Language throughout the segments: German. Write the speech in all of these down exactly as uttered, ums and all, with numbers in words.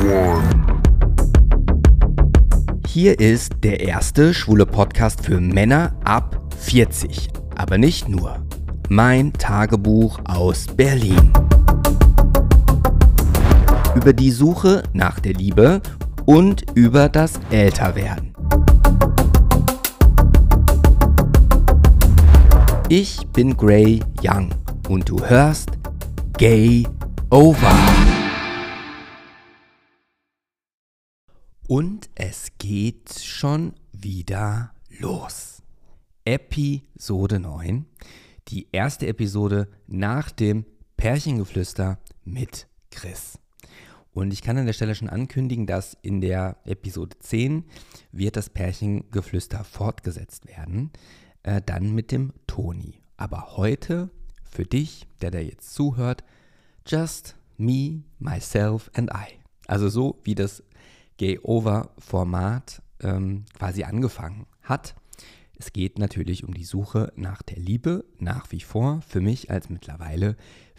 Hier ist der erste schwule Podcast für Männer ab vierzig. Aber nicht nur. Mein Tagebuch aus Berlin. Über die Suche nach der Liebe und über das Älterwerden. Ich bin Gray Young und du hörst Gay Over. Und es geht schon wieder los. Episode neun, die erste Episode nach dem Pärchengeflüster mit Chris. Und ich kann an der Stelle schon ankündigen, dass in der Episode zehn wird das Pärchengeflüster fortgesetzt werden, äh, dann mit dem Toni. Aber heute für dich, der da jetzt zuhört, just me, myself and I. Also so wie das Gay-Over-Format ähm, quasi angefangen hat. Es geht natürlich um die Suche nach der Liebe, nach wie vor für mich als mittlerweile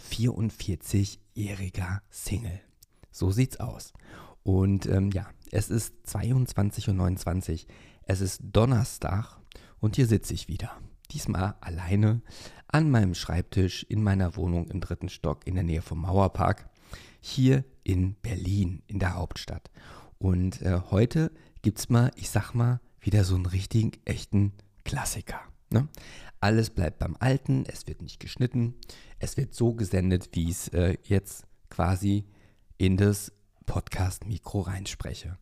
vierundvierzigjähriger Single. So sieht's aus. Und ähm, ja, es ist zweiundzwanzig Uhr neunundzwanzig, es ist Donnerstag und hier sitze ich wieder. Diesmal alleine an meinem Schreibtisch in meiner Wohnung im dritten Stock in der Nähe vom Mauerpark, hier in Berlin, in der Hauptstadt. Und äh, heute gibt's mal, ich sag mal, wieder so einen richtigen, echten Klassiker. Ne? Alles bleibt beim Alten, es wird nicht geschnitten, es wird so gesendet, wie ich es äh, jetzt quasi in das Podcast-Mikro reinspreche.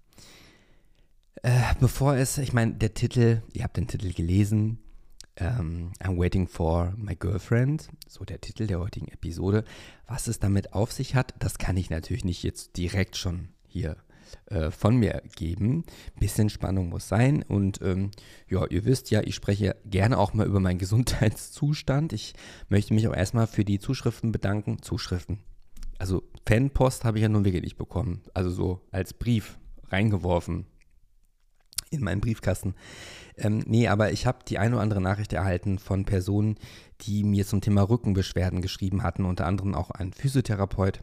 Äh, bevor es, ich meine, der Titel, ihr habt den Titel gelesen, ähm, I'm waiting for my girlfriend, so der Titel der heutigen Episode. Was es damit auf sich hat, das kann ich natürlich nicht jetzt direkt schon hier von mir geben. Ein bisschen Spannung muss sein und ähm, ja, ihr wisst ja, ich spreche gerne auch mal über meinen Gesundheitszustand. Ich möchte mich auch erstmal für die Zuschriften bedanken. Zuschriften. Also Fanpost habe ich ja nun wirklich nicht bekommen. Also so als Brief reingeworfen in meinen Briefkasten. Ähm, nee, aber ich habe die eine oder andere Nachricht erhalten von Personen, die mir zum Thema Rückenbeschwerden geschrieben hatten, unter anderem auch ein Physiotherapeut.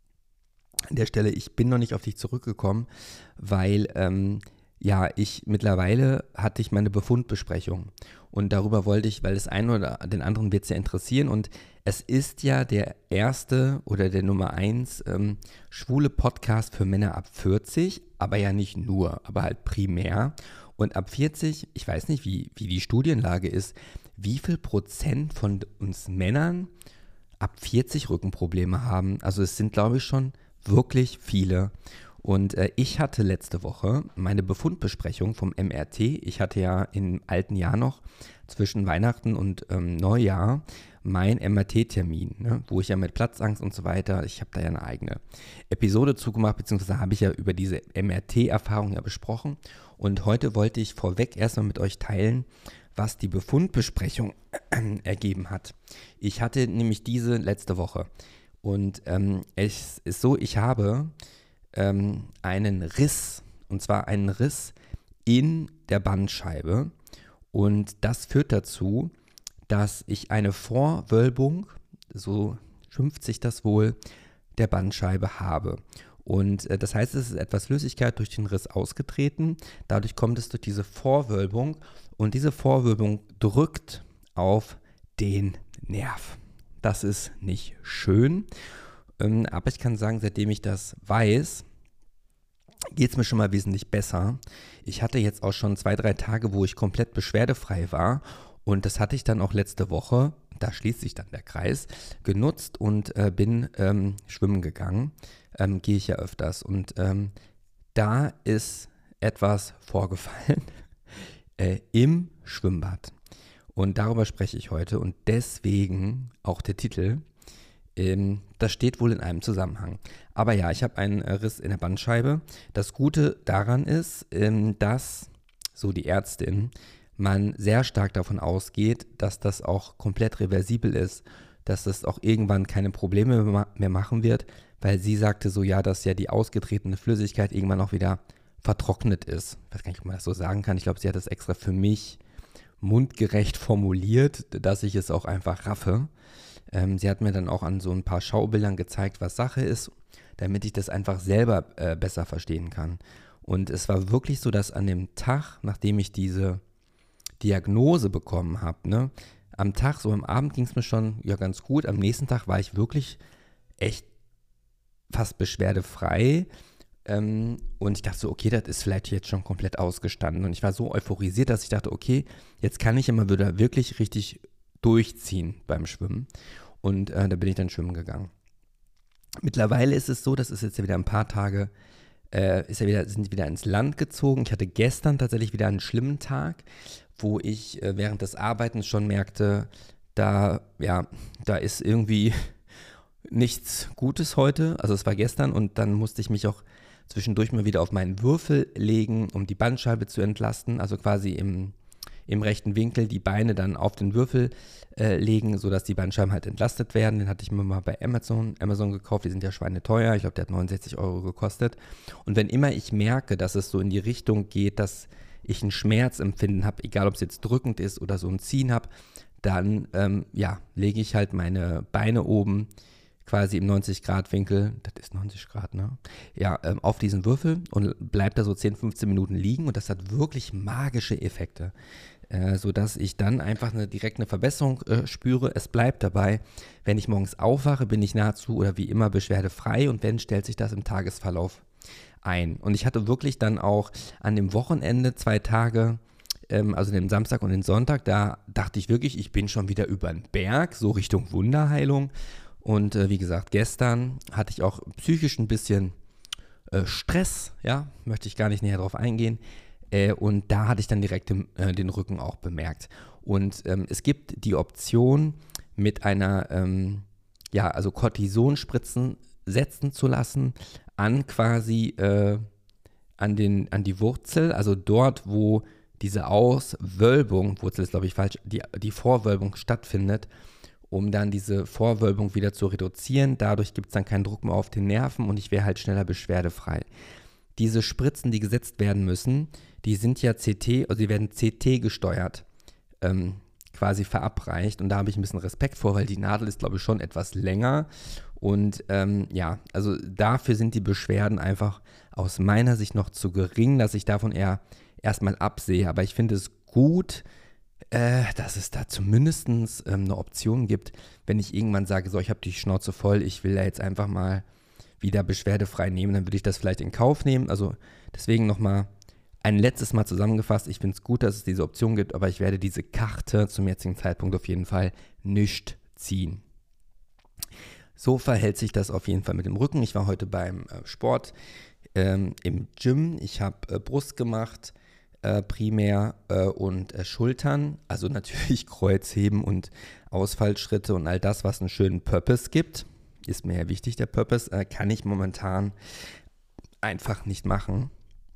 An der Stelle, ich bin noch nicht auf dich zurückgekommen, weil, ähm, ja, ich mittlerweile hatte ich meine Befundbesprechung und darüber wollte ich, weil das einen oder den anderen wird es ja interessieren und es ist ja der erste oder der Nummer eins ähm, schwule Podcast für Männer ab vierzig, aber ja nicht nur, aber halt primär und ab vierzig, ich weiß nicht, wie, wie die Studienlage ist, wie viel Prozent von uns Männern ab vierzig Rückenprobleme haben, also es sind glaube ich schon wirklich viele. Und äh, ich hatte letzte Woche meine Befundbesprechung vom M R T. Ich hatte ja im alten Jahr noch zwischen Weihnachten und ähm, Neujahr mein M R T-Termin, ne, wo ich ja mit Platzangst und so weiter, ich habe da ja eine eigene Episode zugemacht, beziehungsweise habe ich ja über diese M R T-Erfahrung ja besprochen. Und heute wollte ich vorweg erstmal mit euch teilen, was die Befundbesprechung äh, ergeben hat. Ich hatte nämlich diese letzte Woche. Und ähm, es ist so, ich habe ähm, einen Riss, und zwar einen Riss in der Bandscheibe. Und das führt dazu, dass ich eine Vorwölbung, so schimpft sich das wohl, der Bandscheibe habe. Und äh, das heißt, es ist etwas Flüssigkeit durch den Riss ausgetreten. Dadurch kommt es durch diese Vorwölbung. Und diese Vorwölbung drückt auf den Nerv. Das ist nicht schön, ähm, aber ich kann sagen, seitdem ich das weiß, geht es mir schon mal wesentlich besser. Ich hatte jetzt auch schon zwei, drei Tage, wo ich komplett beschwerdefrei war und das hatte ich dann auch letzte Woche, da schließt sich dann der Kreis, genutzt und äh, bin ähm, schwimmen gegangen, ähm, gehe ich ja öfters und ähm, da ist etwas vorgefallen äh, im Schwimmbad. Und darüber spreche ich heute und deswegen auch der Titel, ähm, das steht wohl in einem Zusammenhang. Aber ja, ich habe einen Riss in der Bandscheibe. Das Gute daran ist, ähm, dass, so die Ärztin, man sehr stark davon ausgeht, dass das auch komplett reversibel ist, dass das auch irgendwann keine Probleme mehr machen wird, weil sie sagte so, ja, dass ja die ausgetretene Flüssigkeit irgendwann auch wieder vertrocknet ist. Ich weiß gar nicht, ob man das so sagen kann. Ich glaube, sie hat das extra für mich mundgerecht formuliert, dass ich es auch einfach raffe. Ähm, sie hat mir dann auch an so ein paar Schaubildern gezeigt, was Sache ist. damit ich das einfach selber äh, besser verstehen kann. Und es war wirklich so, dass an dem Tag, nachdem ich diese Diagnose bekommen habe, ne, am Tag, so am Abend ging es mir schon ja ganz gut. Am nächsten Tag war ich wirklich echt fast beschwerdefrei. Ähm, und ich dachte so, okay, das ist vielleicht jetzt schon komplett ausgestanden. Und ich war so euphorisiert, dass ich dachte, okay, jetzt kann ich immer wieder wirklich richtig durchziehen beim Schwimmen. Und äh, da bin ich dann schwimmen gegangen. Mittlerweile ist es so, das ist jetzt ja wieder ein paar Tage, äh, ist ja wieder, sind wieder ins Land gezogen. Ich hatte gestern tatsächlich wieder einen schlimmen Tag, wo ich äh, während des Arbeitens schon merkte, da, ja, da ist irgendwie nichts Gutes heute. Also es war gestern und dann musste ich mich auch zwischendurch mal wieder auf meinen Würfel legen, um die Bandscheibe zu entlasten, also quasi im, im rechten Winkel die Beine dann auf den Würfel äh, legen, sodass die Bandscheiben halt entlastet werden. Den hatte ich mir mal bei Amazon, Amazon gekauft, die sind ja schweineteuer, ich glaube, der hat neunundsechzig Euro gekostet. Und wenn immer ich merke, dass es so in die Richtung geht, dass ich ein Schmerzempfinden habe, egal ob es jetzt drückend ist oder so ein Ziehen habe, dann ähm, ja, lege ich halt meine Beine oben quasi im neunzig-Grad-Winkel, das ist neunzig Grad, ne? Ja, ähm, auf diesen Würfel und bleibt da so zehn, fünfzehn Minuten liegen und das hat wirklich magische Effekte, äh, sodass ich dann einfach eine direkt eine Verbesserung äh, spüre. Es bleibt dabei, wenn ich morgens aufwache, bin ich nahezu oder wie immer beschwerdefrei und wenn, stellt sich das im Tagesverlauf ein. Und ich hatte wirklich dann auch an dem Wochenende zwei Tage, ähm, also den Samstag und den Sonntag, da dachte ich wirklich, ich bin schon wieder über den Berg, so Richtung Wunderheilung. Und äh, wie gesagt, gestern hatte ich auch psychisch ein bisschen äh, Stress, ja, möchte ich gar nicht näher drauf eingehen. Äh, und da hatte ich dann direkt im, äh, den Rücken auch bemerkt. Und ähm, es gibt die Option, mit einer, ähm, ja, also Cortisonspritzen setzen zu lassen an quasi, äh, an, den, an die Wurzel, also dort, wo diese Auswölbung, Wurzel ist glaube ich falsch, die, die Vorwölbung stattfindet, um dann diese Vorwölbung wieder zu reduzieren. Dadurch gibt es dann keinen Druck mehr auf den Nerven und ich wäre halt schneller beschwerdefrei. Diese Spritzen, die gesetzt werden müssen, die sind ja C T, also die werden C T gesteuert, ähm, quasi verabreicht. Und da habe ich ein bisschen Respekt vor, weil die Nadel ist, glaube ich, schon etwas länger. Und ähm, ja, also dafür sind die Beschwerden einfach aus meiner Sicht noch zu gering, dass ich davon eher erstmal absehe. Aber ich finde es gut, Äh, dass es da zumindest ähm, eine Option gibt, wenn ich irgendwann sage, so, ich habe die Schnauze voll, ich will da jetzt einfach mal wieder beschwerdefrei nehmen, dann würde ich das vielleicht in Kauf nehmen. Also deswegen nochmal ein letztes Mal zusammengefasst, ich finde es gut, dass es diese Option gibt, aber ich werde diese Karte zum jetzigen Zeitpunkt auf jeden Fall nicht ziehen. So verhält sich das auf jeden Fall mit dem Rücken. Ich war heute beim äh, Sport ähm, im Gym, ich habe äh, Brust gemacht, Äh, primär äh, und äh, Schultern, also natürlich Kreuzheben und Ausfallschritte und all das, was einen schönen Purpose gibt, ist mir ja wichtig, der Purpose, äh, kann ich momentan einfach nicht machen.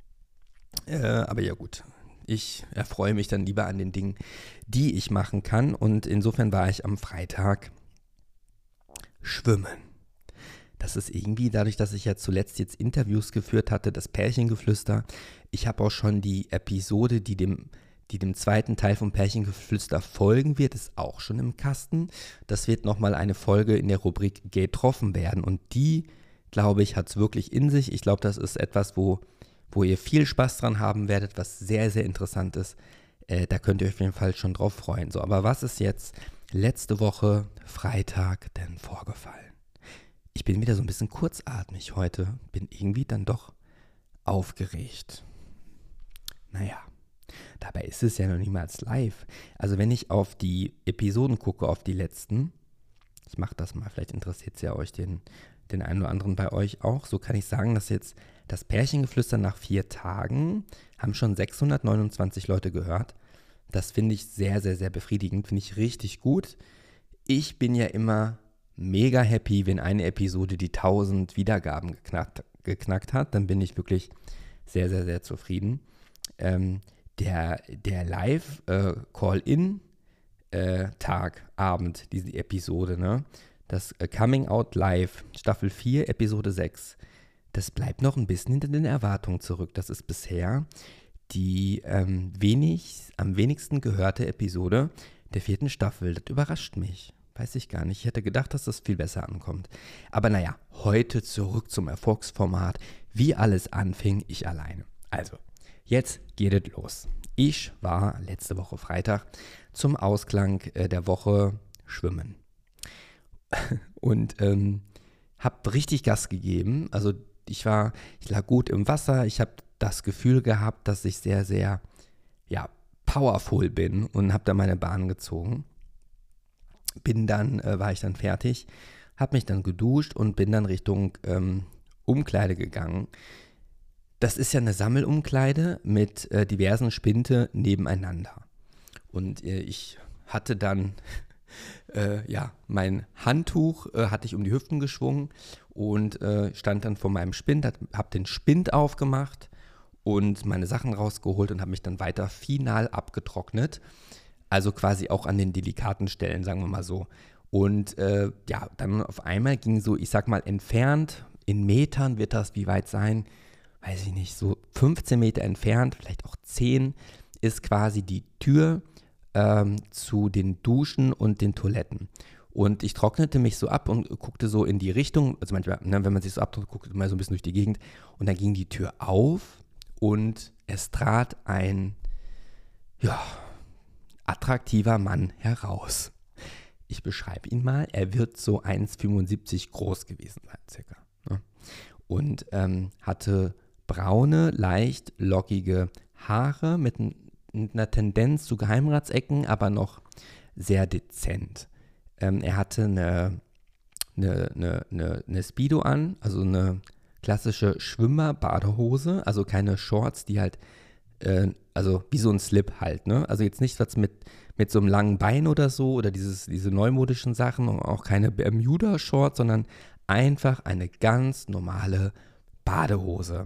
Äh, aber ja gut, ich erfreue mich dann lieber an den Dingen, die ich machen kann und insofern war ich am Freitag schwimmen. Das ist irgendwie, dadurch, dass ich ja zuletzt jetzt Interviews geführt hatte, das Pärchengeflüster, ich habe auch schon die Episode, die dem, die dem zweiten Teil vom Pärchengeflüster folgen wird, ist auch schon im Kasten. Das wird nochmal eine Folge in der Rubrik Getroffen werden und die, glaube ich, hat es wirklich in sich. Ich glaube, das ist etwas, wo, wo ihr viel Spaß dran haben werdet, was sehr, sehr interessant ist. Äh, da könnt ihr euch auf jeden Fall schon drauf freuen. So, aber was ist jetzt letzte Woche Freitag denn vorgefallen? Ich bin wieder so ein bisschen kurzatmig heute, bin irgendwie dann doch aufgeregt. Naja, dabei ist es ja noch niemals live. Also wenn ich auf die Episoden gucke, auf die letzten, ich mache das mal, vielleicht interessiert es ja euch, den, den einen oder anderen bei euch auch, so kann ich sagen, dass jetzt das Pärchengeflüster nach vier Tagen haben schon sechshundertneunundzwanzig Leute gehört. Das finde ich sehr, sehr, sehr befriedigend, finde ich richtig gut. Ich bin ja immer mega happy, wenn eine Episode die tausend Wiedergaben geknackt, geknackt hat, dann bin ich wirklich sehr, sehr, sehr zufrieden. Ähm, der der Live-Call-In-Tag, äh, Abend, diese Episode, ne? Das äh, Coming Out Live, Staffel vier, Episode sechs, das bleibt noch ein bisschen hinter den Erwartungen zurück. Das ist bisher die ähm, wenig, am wenigsten gehörte Episode der vierten Staffel. Das überrascht mich. weiß ich gar nicht. Ich hätte gedacht, dass das viel besser ankommt. Aber naja, heute zurück zum Erfolgsformat. Wie alles anfing, ich alleine. Also, jetzt geht es los. Ich war letzte Woche Freitag zum Ausklang äh, der Woche schwimmen. Und ähm, habe richtig Gas gegeben. Also ich war, ich lag gut im Wasser. Ich habe das Gefühl gehabt, dass ich sehr, sehr, ja, powerful bin und habe da meine Bahn gezogen. Bin dann, äh, war ich dann fertig, habe mich dann geduscht und bin dann Richtung ähm, Umkleide gegangen. Das ist ja eine Sammelumkleide mit äh, diversen Spinte nebeneinander. Und äh, ich hatte dann, äh, ja, mein Handtuch äh, hatte ich um die Hüften geschwungen und äh, stand dann vor meinem Spind, habe den Spind aufgemacht und meine Sachen rausgeholt und habe mich dann weiter final abgetrocknet. Also quasi auch an den delikaten Stellen, sagen wir mal so. Und äh, ja, dann auf einmal ging so, ich sag mal, entfernt, in Metern wird das wie weit sein, weiß ich nicht, so fünfzehn Meter entfernt, vielleicht auch zehn, ist quasi die Tür ähm, zu den Duschen und den Toiletten. Und ich trocknete mich so ab und guckte so in die Richtung, also manchmal, ne, wenn man sich so abtrocknet, guckt man mal so ein bisschen durch die Gegend. Und dann ging die Tür auf und es trat ein, ja, attraktiver Mann heraus. Ich beschreibe ihn mal, er wird so eins Komma fünfundsiebzig groß gewesen sein, circa. Ne? Und ähm, hatte braune, leicht lockige Haare mit, n- mit einer Tendenz zu Geheimratsecken, aber noch sehr dezent. Ähm, er hatte eine, eine, eine, eine, eine Speedo an, also eine klassische Schwimmer-Badehose, also keine Shorts, die halt, äh, also wie so ein Slip halt, ne? Also jetzt nicht was mit, mit so einem langen Bein oder so oder dieses, diese neumodischen Sachen und auch keine Bermuda-Shorts, sondern einfach eine ganz normale Badehose.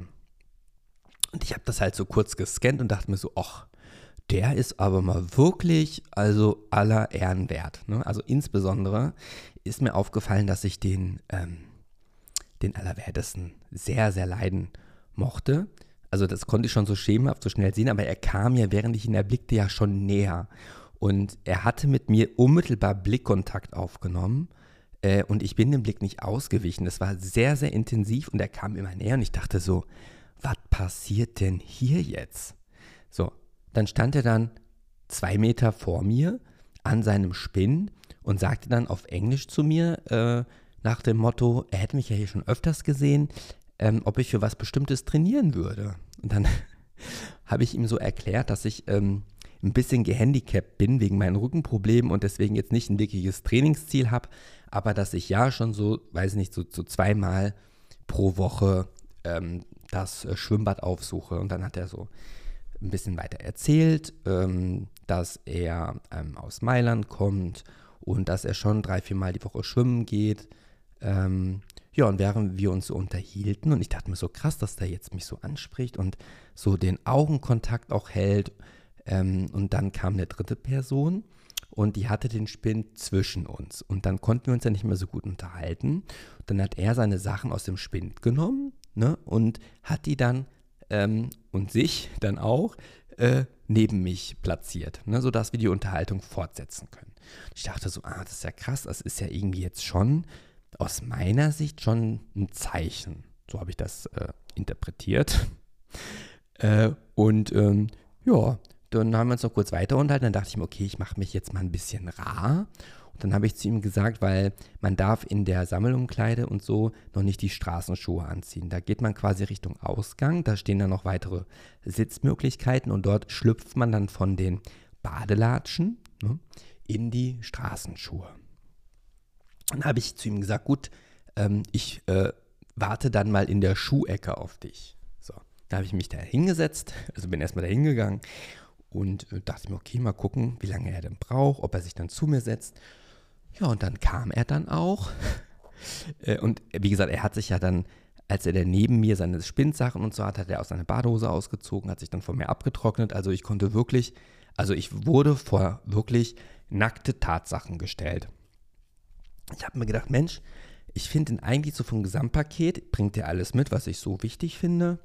Und ich habe das halt so kurz gescannt und dachte mir so, ach, der ist aber mal wirklich, also aller Ehren wert. Ne? Also insbesondere ist mir aufgefallen, dass ich den, ähm, den Allerwertesten sehr, sehr leiden mochte. Also das konnte ich schon so schemenhaft so schnell sehen, aber er kam ja, während ich ihn erblickte, ja schon näher. Und er hatte mit mir unmittelbar Blickkontakt aufgenommen äh, und ich bin dem Blick nicht ausgewichen. Das war sehr, sehr intensiv und er kam immer näher und ich dachte so, was passiert denn hier jetzt? So, dann stand er dann zwei Meter vor mir an seinem Spinn und sagte dann auf Englisch zu mir äh, nach dem Motto, er hätte mich ja hier schon öfters gesehen, ähm, ob ich für was Bestimmtes trainieren würde. Und dann habe ich ihm so erklärt, dass ich ähm, ein bisschen gehandicapt bin wegen meinen Rückenproblemen und deswegen jetzt nicht ein wirkliches Trainingsziel habe, aber dass ich ja schon so, weiß nicht, so, so zweimal pro Woche ähm, das äh, Schwimmbad aufsuche. Und dann hat er so ein bisschen weiter erzählt, ähm, dass er ähm, aus Mailand kommt und dass er schon drei, vier Mal die Woche schwimmen geht. Ähm, ja, und während wir uns so unterhielten und ich dachte mir so krass, dass der jetzt mich so anspricht und so den Augenkontakt auch hält. Ähm, und dann kam eine dritte Person und die hatte den Spind zwischen uns. Und dann konnten wir uns ja nicht mehr so gut unterhalten. Dann hat er seine Sachen aus dem Spind genommen, ne, und hat die dann ähm, und sich dann auch äh, neben mich platziert, ne, sodass wir die Unterhaltung fortsetzen können. Ich dachte so, ah, das ist ja krass, das ist ja irgendwie jetzt schon aus meiner Sicht schon ein Zeichen. So habe ich das äh, interpretiert. äh, und ähm, ja, dann haben wir uns noch kurz weiter unterhalten. Dann dachte ich mir, okay, ich mache mich jetzt mal ein bisschen rar. Und dann habe ich zu ihm gesagt, weil man darf in der Sammelumkleide und so noch nicht die Straßenschuhe anziehen. Da geht man quasi Richtung Ausgang. Da stehen dann noch weitere Sitzmöglichkeiten und dort schlüpft man dann von den Badelatschen, ne, in die Straßenschuhe. Dann habe ich zu ihm gesagt, gut, ähm, ich äh, warte dann mal in der Schuhecke auf dich. So, da habe ich mich da hingesetzt, also bin erstmal da hingegangen und äh, dachte mir, okay, mal gucken, wie lange er denn braucht, ob er sich dann zu mir setzt. Ja, und dann kam er dann auch. äh, und wie gesagt, er hat sich ja dann, als er dann neben mir seine Spindsachen und so hat, hat er aus seiner Badehose ausgezogen, hat sich dann von mir abgetrocknet. Also ich konnte wirklich, also ich wurde vor wirklich nackte Tatsachen gestellt. Ich habe mir gedacht, Mensch, ich finde ihn eigentlich so vom Gesamtpaket, bringt er alles mit, was ich so wichtig finde.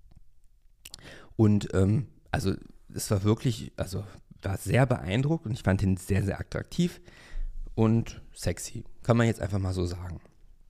Und ähm, also es war wirklich, also war sehr beeindruckt und ich fand ihn sehr, sehr attraktiv. und sexy. Kann man jetzt einfach mal so sagen.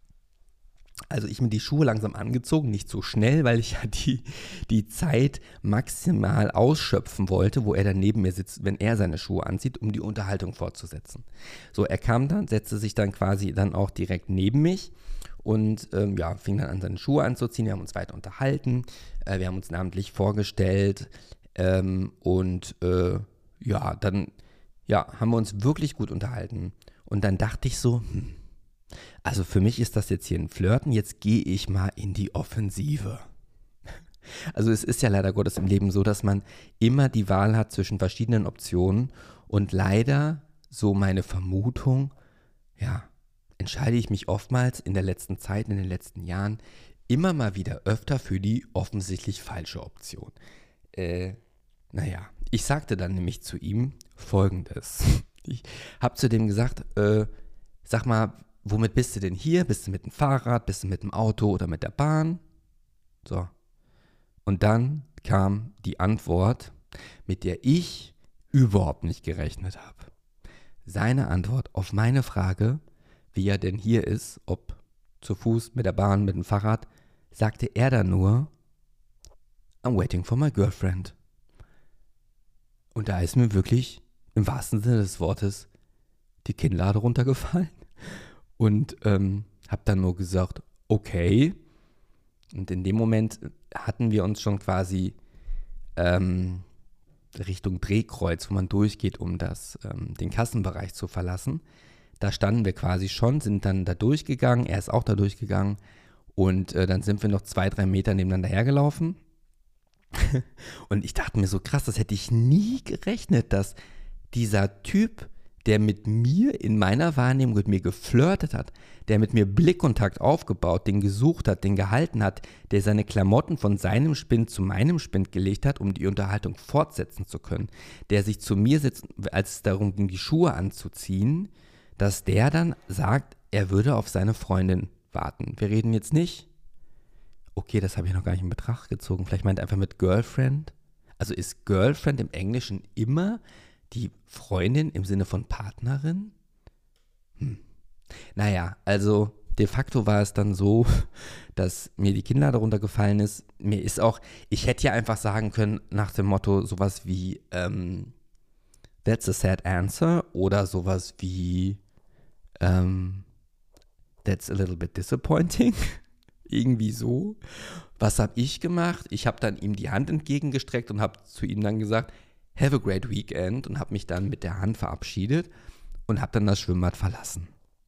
Also ich mir die Schuhe langsam angezogen, nicht so schnell, weil ich ja die, die Zeit maximal ausschöpfen wollte, wo er dann neben mir sitzt, wenn er seine Schuhe anzieht, um die Unterhaltung fortzusetzen. So, er kam dann, setzte sich dann quasi dann auch direkt neben mich und ähm, ja, fing dann an, seine Schuhe anzuziehen. Wir haben uns weiter unterhalten, äh, wir haben uns namentlich vorgestellt ähm, und äh, ja, dann ja, haben wir uns wirklich gut unterhalten. Und dann dachte ich so, hm, also für mich ist das jetzt hier ein Flirten, jetzt gehe ich mal in die Offensive. Also es ist ja leider Gottes im Leben so, dass man immer die Wahl hat zwischen verschiedenen Optionen und leider, so meine Vermutung, ja, entscheide ich mich oftmals in der letzten Zeit, in den letzten Jahren, immer mal wieder öfter für die offensichtlich falsche Option. Äh, naja, ich sagte dann nämlich zu ihm Folgendes. Ich habe zu dem gesagt, äh, sag mal, womit bist du denn hier? Bist du mit dem Fahrrad, bist du mit dem Auto oder mit der Bahn? So. Und dann kam die Antwort, mit der ich überhaupt nicht gerechnet habe. Seine Antwort auf meine Frage, wie er denn hier ist, ob zu Fuß, mit der Bahn, mit dem Fahrrad, sagte er dann nur, I'm waiting for my girlfriend. Und da ist mir wirklich, im wahrsten Sinne des Wortes, die Kinnlade runtergefallen. Und ähm, habe dann nur gesagt, okay. Und in dem Moment hatten wir uns schon quasi ähm, Richtung Drehkreuz, wo man durchgeht, um das, ähm, den Kassenbereich zu verlassen. Da standen wir quasi schon, sind dann da durchgegangen, er ist auch da durchgegangen. Und äh, dann sind wir noch zwei, drei Meter nebeneinander hergelaufen. Und ich dachte mir so, krass, das hätte ich nie gerechnet, dass dieser Typ, der mit mir in meiner Wahrnehmung mit mir geflirtet hat, der mit mir Blickkontakt aufgebaut, den gesucht hat, den gehalten hat, der seine Klamotten von seinem Spind zu meinem Spind gelegt hat, um die Unterhaltung fortsetzen zu können, der sich zu mir sitzt, als es darum ging, die Schuhe anzuziehen, dass der dann sagt, er würde auf seine Freundin warten. Wir reden jetzt nicht, okay, das habe ich noch gar nicht in Betracht gezogen, vielleicht meint er einfach mit Girlfriend. Also ist Girlfriend im Englischen immer die Freundin im Sinne von Partnerin? Hm. Naja, also de facto war es dann so, dass mir die Kinnlade runtergefallen ist. Mir ist auch, ich hätte ja einfach sagen können, nach dem Motto sowas wie, ähm, that's a sad answer oder sowas wie, ähm, that's a little bit disappointing. Irgendwie so. Was habe ich gemacht? Ich habe dann ihm die Hand entgegengestreckt und habe zu ihm dann gesagt, have a great weekend und habe mich dann mit der Hand verabschiedet und habe dann das Schwimmbad verlassen.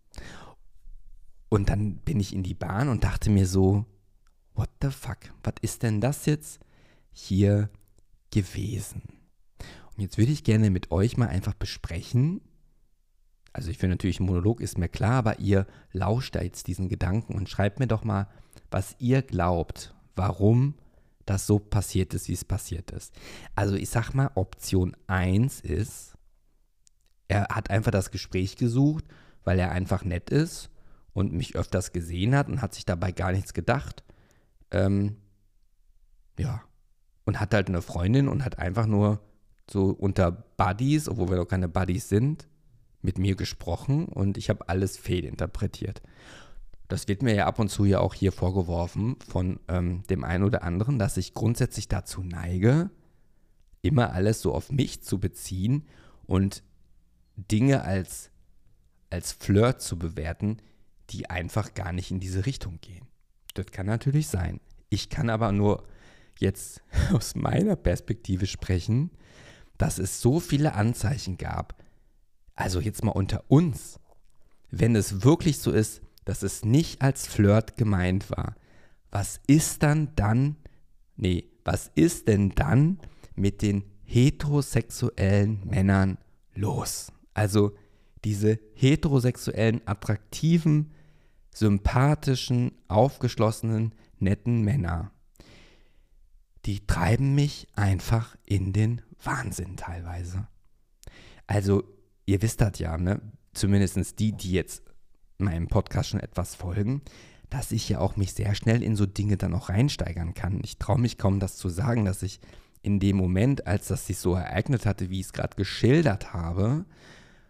Und dann bin ich in die Bahn und dachte mir so, what the fuck, was ist denn das jetzt hier gewesen? Und jetzt würde ich gerne mit euch mal einfach besprechen, also ich finde natürlich, ein Monolog ist mir klar, aber ihr lauscht da jetzt diesen Gedanken und schreibt mir doch mal, was ihr glaubt, warum das so passiert ist, wie es passiert ist. Also ich sag mal, Option eins ist, er hat einfach das Gespräch gesucht, weil er einfach nett ist und mich öfters gesehen hat und hat sich dabei gar nichts gedacht. Ähm, ja, und hat halt eine Freundin und hat einfach nur so unter Buddies, obwohl wir doch keine Buddies sind, mit mir gesprochen und ich habe alles fehlinterpretiert. Das wird mir ja ab und zu ja auch hier vorgeworfen von ähm, dem einen oder anderen, dass ich grundsätzlich dazu neige, immer alles so auf mich zu beziehen und Dinge als, als Flirt zu bewerten, die einfach gar nicht in diese Richtung gehen. Das kann natürlich sein. Ich kann aber nur jetzt aus meiner Perspektive sprechen, dass es so viele Anzeichen gab, also jetzt mal unter uns, wenn es wirklich so ist, dass es nicht als Flirt gemeint war, was ist dann dann, nee, was ist denn dann mit den heterosexuellen Männern los? Also diese heterosexuellen, attraktiven, sympathischen, aufgeschlossenen, netten Männer, die treiben mich einfach in den Wahnsinn teilweise. Also ihr wisst das ja, ne? Zumindest die, die jetzt meinem Podcast schon etwas folgen, dass ich ja auch mich sehr schnell in so Dinge dann auch reinsteigern kann. Ich traue mich kaum, das zu sagen, dass ich in dem Moment, als das sich so ereignet hatte, wie ich es gerade geschildert habe,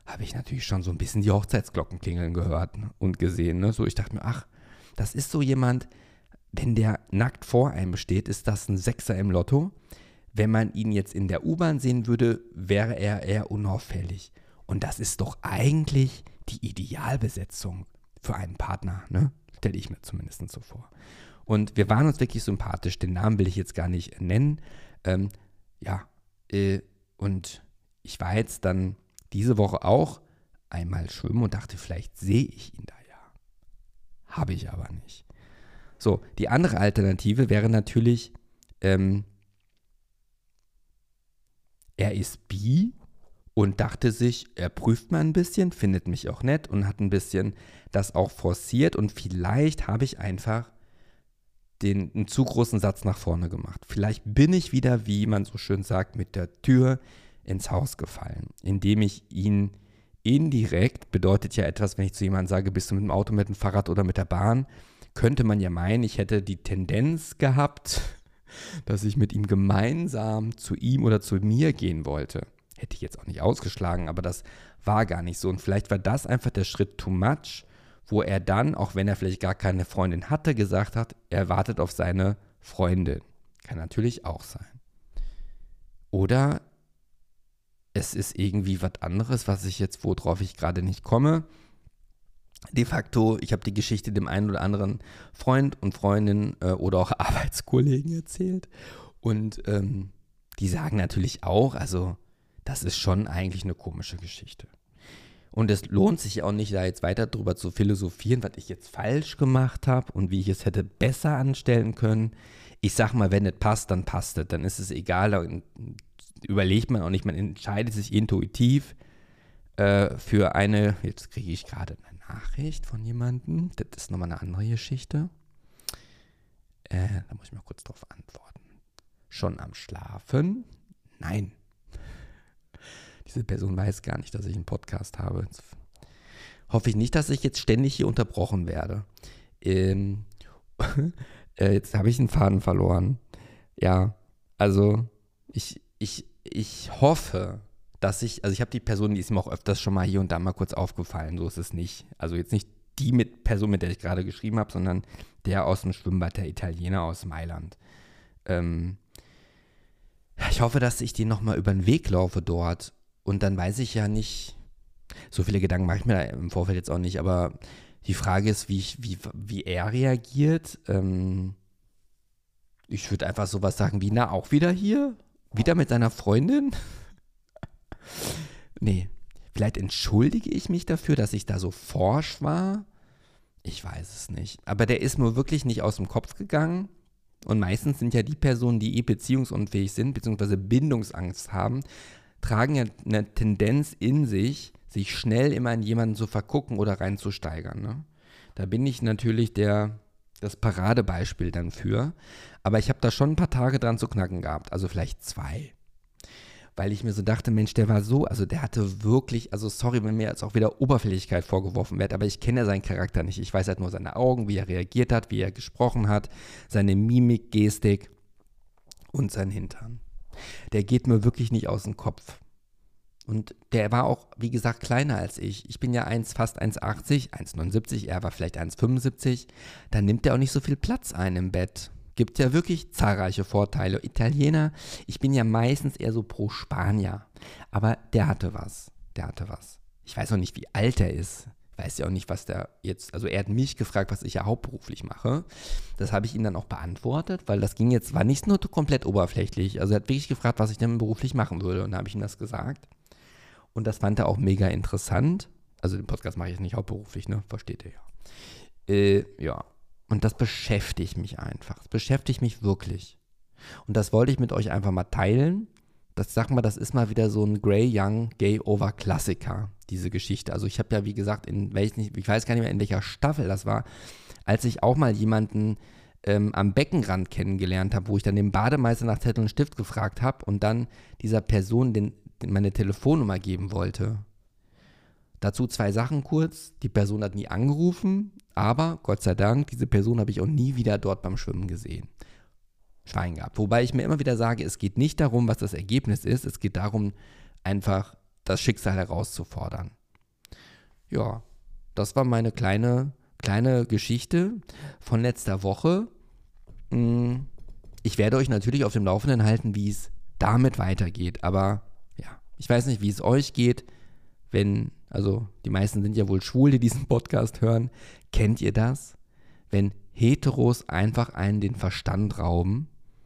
habe ich natürlich schon so ein bisschen die Hochzeitsglocken klingeln gehört und gesehen. Ne? So, ich dachte mir, ach, das ist so jemand, wenn der nackt vor einem steht, ist das ein Sechser im Lotto. Wenn man ihn jetzt in der U-Bahn sehen würde, wäre er eher unauffällig. Und das ist doch eigentlich die Idealbesetzung für einen Partner, ne? Stelle ich mir zumindest so vor. Und wir waren uns wirklich sympathisch. Den Namen will ich jetzt gar nicht nennen. Ähm, ja, äh, und ich war jetzt dann diese Woche auch einmal schwimmen und dachte, vielleicht sehe ich ihn da ja. Habe ich aber nicht. So, die andere Alternative wäre natürlich, ähm, er ist bi und dachte sich, er prüft mal ein bisschen, findet mich auch nett und hat ein bisschen das auch forciert und vielleicht habe ich einfach den, einen zu großen Satz nach vorne gemacht. Vielleicht bin ich wieder, wie man so schön sagt, mit der Tür ins Haus gefallen, indem ich ihn indirekt, bedeutet ja etwas, wenn ich zu jemandem sage, bist du mit dem Auto, mit dem Fahrrad oder mit der Bahn, könnte man ja meinen, ich hätte die Tendenz gehabt, dass ich mit ihm gemeinsam zu ihm oder zu mir gehen wollte. Hätte ich jetzt auch nicht ausgeschlagen, aber das war gar nicht so. Und vielleicht war das einfach der Schritt too much, wo er dann, auch wenn er vielleicht gar keine Freundin hatte, gesagt hat, er wartet auf seine Freundin. Kann natürlich auch sein. Oder es ist irgendwie was anderes, was ich jetzt, worauf ich gerade nicht komme. De facto, ich habe die Geschichte dem einen oder anderen Freund und Freundin äh, oder auch Arbeitskollegen erzählt. Und ähm, die sagen natürlich auch, also das ist schon eigentlich eine komische Geschichte. Und es lohnt sich auch nicht, da jetzt weiter drüber zu philosophieren, was ich jetzt falsch gemacht habe und wie ich es hätte besser anstellen können. Ich sag mal, wenn es passt, dann passt es. Dann ist es egal, dann überlegt man auch nicht, man entscheidet sich intuitiv äh, für eine, jetzt kriege ich gerade eine Nachricht von jemandem, das ist nochmal eine andere Geschichte. Äh, da muss ich mal kurz drauf antworten. Schon am Schlafen? Nein. Diese Person weiß gar nicht, dass ich einen Podcast habe. Jetzt hoffe ich nicht, dass ich jetzt ständig hier unterbrochen werde. Ähm, äh, jetzt habe ich einen Faden verloren. Ja, also ich, ich, ich hoffe, dass ich, also ich habe die Person, die ist mir auch öfters schon mal hier und da mal kurz aufgefallen, so ist es nicht. Also jetzt nicht die mit Person, mit der ich gerade geschrieben habe, sondern der aus dem Schwimmbad, der Italiener aus Mailand. Ähm, ich hoffe, dass ich den nochmal über den Weg laufe dort und dann weiß ich ja nicht, so viele Gedanken mache ich mir da im Vorfeld jetzt auch nicht, aber die Frage ist, wie, ich, wie, wie er reagiert. Ähm, ich würde einfach sowas sagen wie, na, auch wieder hier? Wieder mit seiner Freundin? Nee, vielleicht entschuldige ich mich dafür, dass ich da so forsch war. Ich weiß es nicht. Aber der ist nur wirklich nicht aus dem Kopf gegangen. Und meistens sind ja die Personen, die eh beziehungsunfähig sind, beziehungsweise Bindungsangst haben, tragen ja eine Tendenz in sich, sich schnell immer in jemanden zu vergucken oder reinzusteigern. Ne? Da bin ich natürlich der, das Paradebeispiel dann für. Aber ich habe da schon ein paar Tage dran zu knacken gehabt. Also vielleicht zwei. Weil ich mir so dachte, Mensch, der war so, also der hatte wirklich, also sorry, wenn mir jetzt auch wieder Oberflächlichkeit vorgeworfen wird, aber ich kenne ja seinen Charakter nicht. Ich weiß halt nur seine Augen, wie er reagiert hat, wie er gesprochen hat, seine Mimik, Gestik und sein Hintern. Der geht mir wirklich nicht aus dem Kopf. Und der war auch, wie gesagt, kleiner als ich. Ich bin ja eins, fast eins achtzig, eins neunundsiebzig, er war vielleicht eins fünfundsiebzig. Dann nimmt er auch nicht so viel Platz ein im Bett. Gibt ja wirklich zahlreiche Vorteile. Italiener, ich bin ja meistens eher so pro Spanier. Aber der hatte was. Der hatte was. Ich weiß auch nicht, wie alt er ist. Ich weiß ja auch nicht, was der jetzt, also er hat mich gefragt, was ich ja hauptberuflich mache. Das habe ich ihm dann auch beantwortet, weil das ging jetzt, war nicht nur komplett oberflächlich. Also er hat wirklich gefragt, was ich denn beruflich machen würde. Und da habe ich ihm das gesagt. Und das fand er auch mega interessant. Also den Podcast mache ich jetzt nicht hauptberuflich, ne? Versteht ihr ja. Äh, ja. Und das beschäftigt mich einfach. Das beschäftigt mich wirklich. Und das wollte ich mit euch einfach mal teilen. Das, sag mal, das ist mal wieder so ein Grey Young Gay Over Klassiker, diese Geschichte. Also ich habe ja, wie gesagt, in welch nicht, ich weiß gar nicht mehr, in welcher Staffel das war, als ich auch mal jemanden ähm, am Beckenrand kennengelernt habe, wo ich dann den Bademeister nach Zettel und Stift gefragt habe und dann dieser Person den, den meine Telefonnummer geben wollte. Dazu zwei Sachen kurz. Die Person hat nie angerufen, aber Gott sei Dank, diese Person habe ich auch nie wieder dort beim Schwimmen gesehen. Schwein gehabt. Wobei ich mir immer wieder sage, es geht nicht darum, was das Ergebnis ist. Es geht darum, einfach, dass das Schicksal herauszufordern. Ja, das war meine kleine, kleine Geschichte von letzter Woche. Ich werde euch natürlich auf dem Laufenden halten, wie es damit weitergeht. Aber ja, ich weiß nicht, wie es euch geht. Wenn, also die meisten sind ja wohl schwul, die diesen Podcast hören. Kennt ihr das? Wenn Heteros einfach einen den Verstand rauben?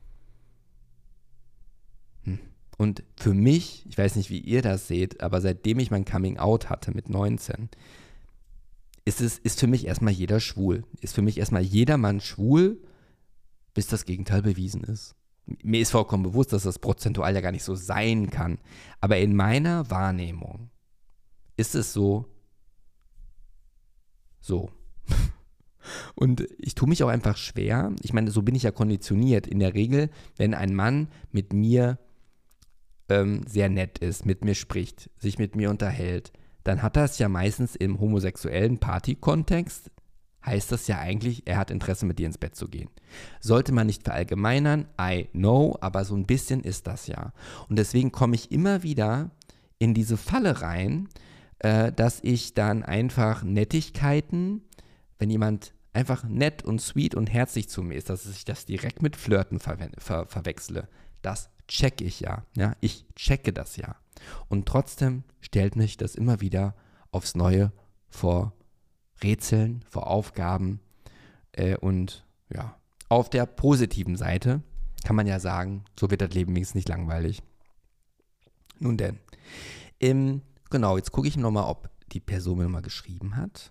Hm. Und für mich, ich weiß nicht, wie ihr das seht, aber seitdem ich mein Coming-out hatte mit neunzehn, ist es, ist für mich erstmal jeder schwul. Ist für mich erstmal jeder Mann schwul, bis das Gegenteil bewiesen ist. Mir ist vollkommen bewusst, dass das prozentual ja gar nicht so sein kann. Aber in meiner Wahrnehmung ist es so, so. Und ich tue mich auch einfach schwer. Ich meine, so bin ich ja konditioniert. In der Regel, wenn ein Mann mit mir ähm, sehr nett ist, mit mir spricht, sich mit mir unterhält, dann hat das ja meistens im homosexuellen Party-Kontext, heißt das ja eigentlich, er hat Interesse, mit dir ins Bett zu gehen. Sollte man nicht verallgemeinern, I know, aber so ein bisschen ist das ja. Und deswegen komme ich immer wieder in diese Falle rein, äh, dass ich dann einfach Nettigkeiten, wenn jemand einfach nett und sweet und herzlich zu mir ist, dass ich das direkt mit Flirten verwe- ver- verwechsle. Das checke ich ja, ja. Ich checke das ja. Und trotzdem stellt mich das immer wieder aufs Neue vor Rätseln, vor Aufgaben. Äh, und ja, auf der positiven Seite kann man ja sagen, so wird das Leben wenigstens nicht langweilig. Nun denn, ähm, genau, jetzt gucke ich nochmal, ob die Person mir nochmal geschrieben hat.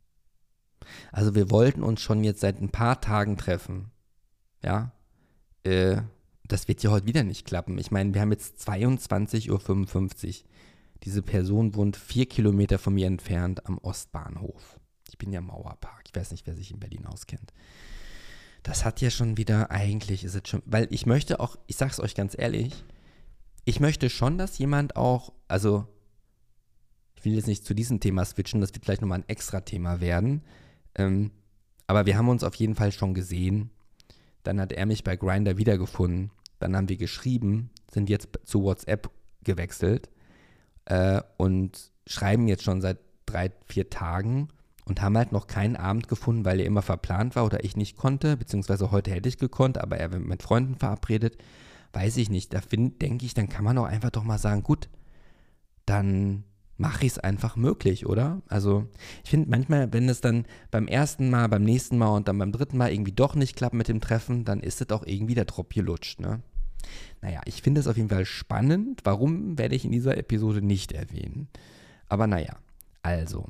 Also wir wollten uns schon jetzt seit ein paar Tagen treffen. Ja, äh, das wird ja heute wieder nicht klappen. Ich meine, wir haben jetzt zweiundzwanzig Uhr fünfundfünfzig. Diese Person wohnt vier Kilometer von mir entfernt am Ostbahnhof. Ich bin ja im Mauerpark. Ich weiß nicht, wer sich in Berlin auskennt. Das hat ja schon wieder, eigentlich ist es schon, weil ich möchte auch, ich sag's euch ganz ehrlich, ich möchte schon, dass jemand auch, also ich will jetzt nicht zu diesem Thema switchen, das wird vielleicht nochmal ein extra Thema werden, ähm, aber wir haben uns auf jeden Fall schon gesehen. Dann hat er mich bei Grindr wiedergefunden. Dann haben wir geschrieben, sind jetzt zu WhatsApp gewechselt äh, und schreiben jetzt schon seit drei, vier Tagen und haben halt noch keinen Abend gefunden, weil er immer verplant war oder ich nicht konnte, beziehungsweise heute hätte ich gekonnt, aber er war mit Freunden verabredet. Weiß ich nicht. Da denke ich, dann kann man auch einfach doch mal sagen, gut, dann mache ich es einfach möglich, oder? Also ich finde manchmal, wenn es dann beim ersten Mal, beim nächsten Mal und dann beim dritten Mal irgendwie doch nicht klappt mit dem Treffen, dann ist es auch irgendwie der Tropf gelutscht, ne? Naja, ich finde es auf jeden Fall spannend. Warum, werde ich in dieser Episode nicht erwähnen. Aber naja, also.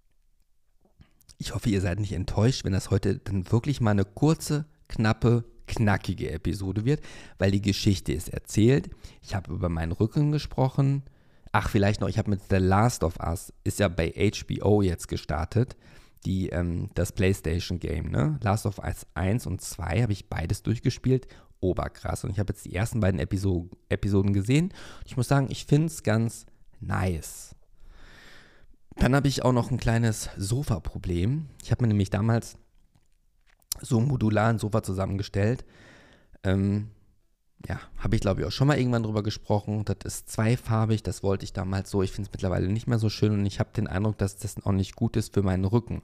Ich hoffe, ihr seid nicht enttäuscht, wenn das heute dann wirklich mal eine kurze, knappe, knackige Episode wird, weil die Geschichte ist erzählt. Ich habe über meinen Rücken gesprochen. Ach, vielleicht noch, ich habe mit The Last of Us, ist ja bei H B O jetzt gestartet, die, ähm, das PlayStation-Game, ne? Last of Us eins und zwei habe ich beides durchgespielt. Oberkrass. Und ich habe jetzt die ersten beiden Episo- Episoden gesehen. Und ich muss sagen, ich finde es ganz nice. Dann habe ich auch noch ein kleines Sofa-Problem. Ich habe mir nämlich damals so ein modularen Sofa zusammengestellt. Ähm, ja, habe ich glaube ich auch schon mal irgendwann drüber gesprochen. Das ist zweifarbig, das wollte ich damals so. Ich finde es mittlerweile nicht mehr so schön und ich habe den Eindruck, dass das auch nicht gut ist für meinen Rücken.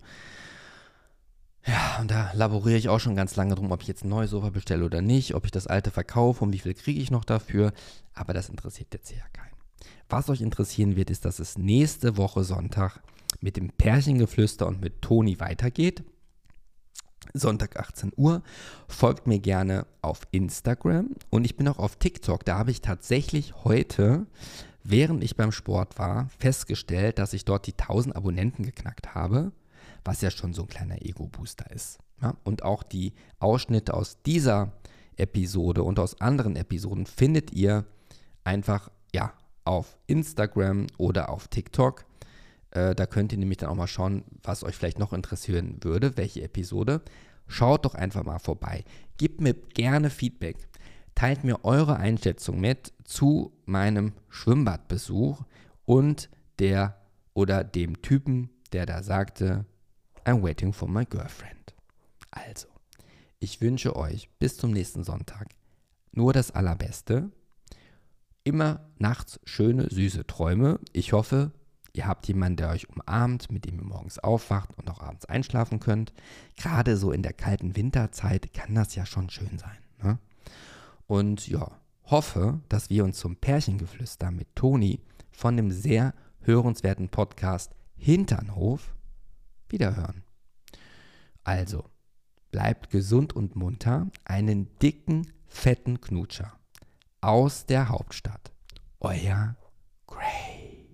Ja, und da laboriere ich auch schon ganz lange drum, ob ich jetzt ein neues Sofa bestelle oder nicht, ob ich das alte verkaufe und wie viel kriege ich noch dafür. Aber das interessiert jetzt hier keinen. Was euch interessieren wird, ist, dass es nächste Woche Sonntag mit dem Pärchengeflüster und mit Toni weitergeht. Sonntag achtzehn Uhr. Folgt mir gerne auf Instagram und ich bin auch auf TikTok. Da habe ich tatsächlich heute, während ich beim Sport war, festgestellt, dass ich dort die tausend Abonnenten geknackt habe, was ja schon so ein kleiner Ego-Booster ist. Ja? Und auch die Ausschnitte aus dieser Episode und aus anderen Episoden findet ihr einfach, ja, auf Instagram oder auf TikTok. Äh, da könnt ihr nämlich dann auch mal schauen, was euch vielleicht noch interessieren würde, welche Episode. Schaut doch einfach mal vorbei. Gebt mir gerne Feedback. Teilt mir eure Einschätzung mit zu meinem Schwimmbadbesuch und der oder dem Typen, der da sagte, I'm waiting for my girlfriend. Also, ich wünsche euch bis zum nächsten Sonntag nur das Allerbeste. immer nachts schöne, süße Träume. Ich hoffe, ihr habt jemanden, der euch umarmt, mit dem ihr morgens aufwacht und auch abends einschlafen könnt. Gerade so in der kalten Winterzeit kann das ja schon schön sein. Ne? Und ja, hoffe, dass wir uns zum Pärchengeflüster mit Toni von dem sehr hörenswerten Podcast Hinternhof wiederhören. Also, bleibt gesund und munter, einen dicken, fetten Knutscher aus der Hauptstadt. Euer Gray.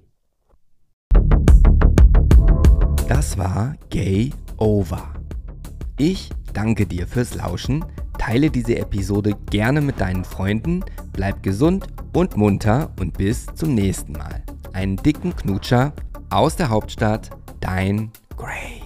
Das war Gay Over. Ich danke dir fürs Lauschen. Teile diese Episode gerne mit deinen Freunden. Bleib gesund und munter und bis zum nächsten Mal. Einen dicken Knutscher aus der Hauptstadt, dein Gray.